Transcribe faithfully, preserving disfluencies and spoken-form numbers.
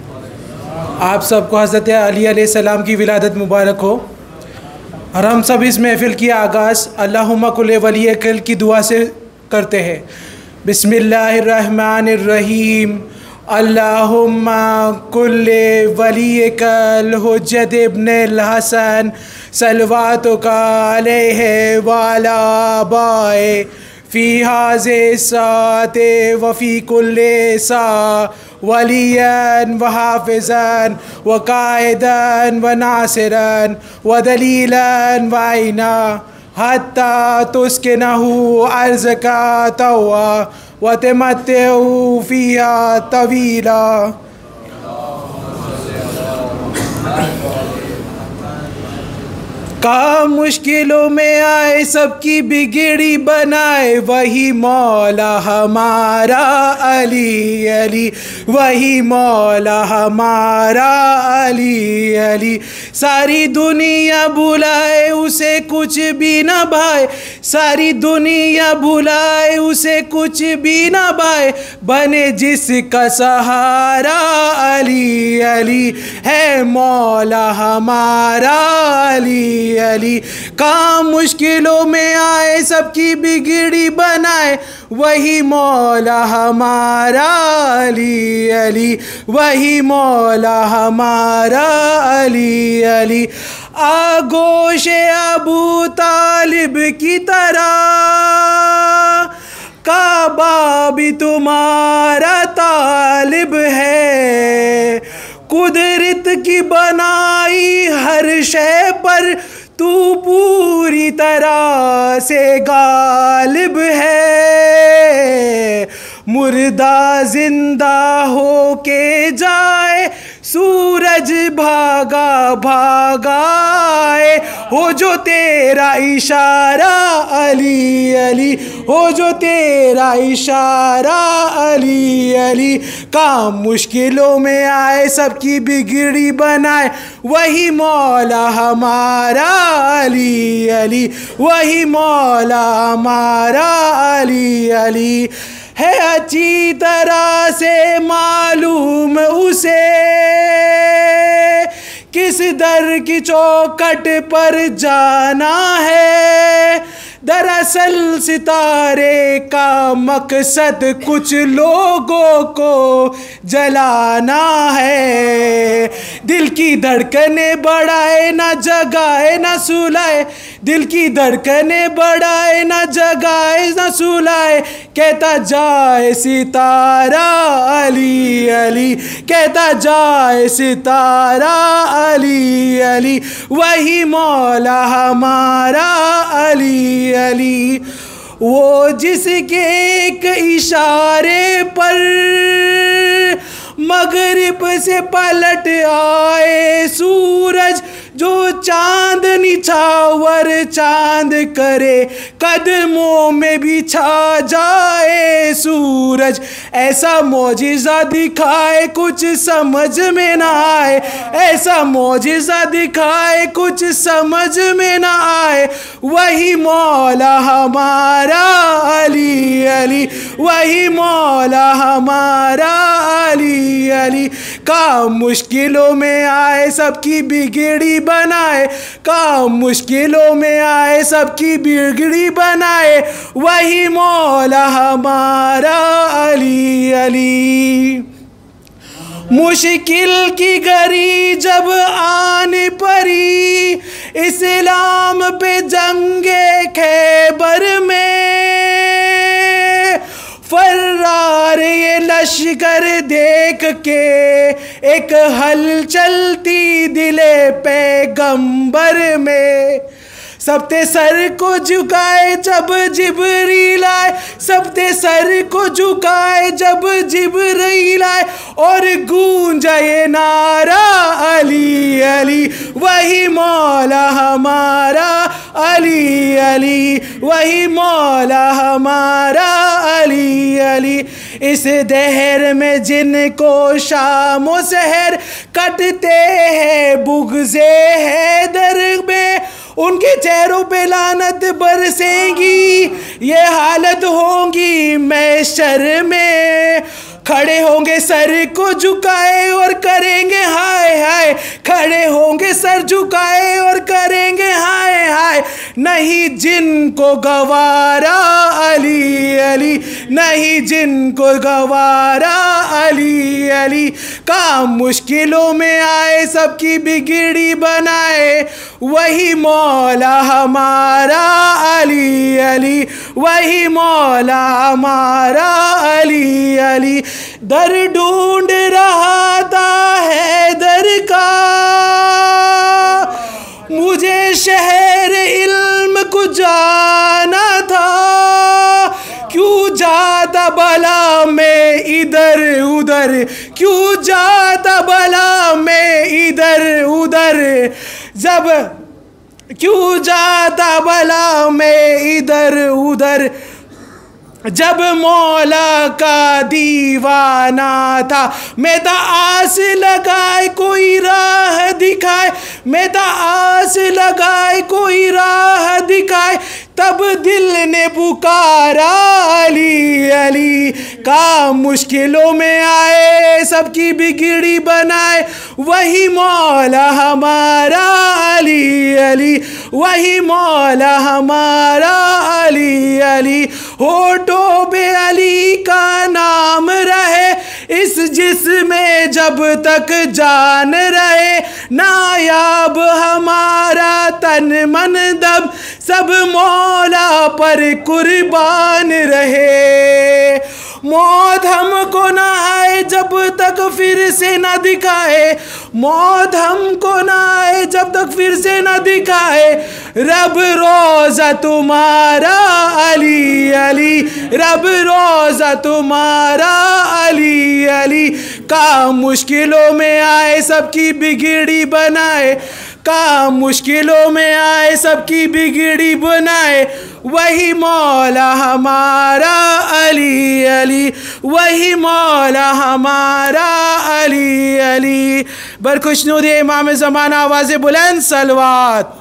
आप सबको हज़रत अली अलैहिस्सलाम की विलादत मुबारक हो। और हम सब इस महफ़िल की आगाज़ अल्लाहुम्मा कुल्ले वलियकल की दुआ से करते हैं। बिस्मिल्लाहिर्रहमानिर्रहीम। अल्लाहुम्मा कुल्ले वलियकल हुज्जत इब्नुल हसन सलवातुका अलैहि व अला आबाए फ़ी हाज़े साते व फ़ी कुल्ले सा वलियन व हाफ़िज़न व कायदन व नासिरन व दलीलन व आइना हत्ता तुस्किनहु अर्ज़का तवा व तमत्तउ फ़ीहा तवीला। काम मुश्किलों में आए सबकी बिगड़ी बनाए वही मौला हमारा अली अली, वही मौला हमारा अली अली। सारी दुनिया बुलाए उसे कुछ भी न भाए, सारी दुनिया बुलाए उसे कुछ भी न भाए, बने जिसका सहारा अली अली है मौला हमारा अली अली। काम मुश्किलों में आए सबकी बिगड़ी बनाए वही मौला हमारा अली अली, वही मौला हमारा अली अली। आगोश अबू तालिब की तरह काबा भी तुम्हारा तालिब है, कुदरत की बनाई हर शय पर तू पूरी तरह से गालिब है। मुर्दा जिंदा हो के जाए सूरज भागा भागा आए, हो जो तेरा इशारा अली अली, हो जो तेरा इशारा अली अली। काम मुश्किलों में आए सबकी बिगड़ी बनाए वही मौला हमारा अली अली, वही मौला हमारा अली अली। है अच्छी तरह से मालूम उसे किस दर की चौखट पर जाना है, दरअसल सितारे का मकसद कुछ लोगों को जलाना है। दिल की धड़कने बढ़ाए ना जगाए ना सुलाए, दिल की धड़कने बढ़ाए ना जगाए ना सुलाए, कहता जाए सितारा अली अली, कहता जाए सितारा अली अली, वही मौला हमारा अली अली। वो जिसके एक इशारे पर मगरिब से पलट आए सूरज, जो चांद निछावर चांद करे कदमों में भी छा जाए सूरज। ऐसा मौजिज़ा दिखाए कुछ समझ में ना आए, ऐसा मौजिज़ा दिखाए कुछ समझ में ना आए, वही मौला हमारा अली अली, वही मौला हमारा अली अली। काम मुश्किलों में आए सबकी बिगड़ी बनाए, काम मुश्किलों में आए सबकी बिगड़ी बनाए वही मौला हमारा अली अली। मुश्किल की घड़ी जब आने पड़ी इस्लाम पे जंगे खैबर में, फर्रार ये लश्कर देख के एक हलचल थी दिले पैगंबर में। सबते सर को झुकाए जब जिब्रील आए, सबते सर को झुकाए जब जिब्रील आए, और गूंजा ये नारा अली अली, वही मौला हमारा अली अली, वही मौला हमारा अली अली। इस दहर में जिनको शामो सहर कटते हैं बुग़्ज़े हैदर में, उनके चेहरों पे लानत बरसेंगी, ये हालत होंगी महशर में। खड़े होंगे सर को झुकाए और करेंगे हाय हाय, खड़े होंगे सर झुकाए और करेंगे हाय हाय। नहीं जिनको गवारा अली अली, नहीं जिनको गवारा अली अली। काम मुश्किलों में आए सबकी बिगड़ी बनाए, वही मौला हमारा अली अली, वही मौला हमारा अली अली। दर ढूंढ रहा था हैदर का, मुझे शहर इल्म को जाना था। क्यों जाता भला मैं इधर उधर, क्यों जाता भला मैं इधर उधर। जब क्यों जाता भला मैं इधर उधर, जब मौला का दीवाना था। मैं था आस लगाए कोई राह दिखाए, मैं था आस लगाए कोई राह दिखाए। तब दिल ने पुकारा अली अली। काम मुश्किलों में आए सबकी बिगड़ी बनाए, वही मौला हमारा अली अली, वही मौला हमारा अली अली। होठों पे अली का नाम रहे, इस जिस्म जब तक जान रहे। नायाब हमारा तन मन दम, सब मौला पर कुर्बान रहे। मौत हमको ना आए जब तक फिर से ना दिखाए, मौत हमको ना आए जब तक फिर से ना दिखाए। रब रोज़ा तुम्हारा अली अली, रब रोज़ा तुम्हारा अली अली। काम मुश्किलों में आए सबकी बिगड़ी बनाए, काम मुश्किलों में आए सबकी बिगड़ी बनाए। वही मौला हमारा अली अली, वही मौला हमारा अली अली। बरखुशनूद इमाम ज़माना, आवाज़ बुलंद सलवात।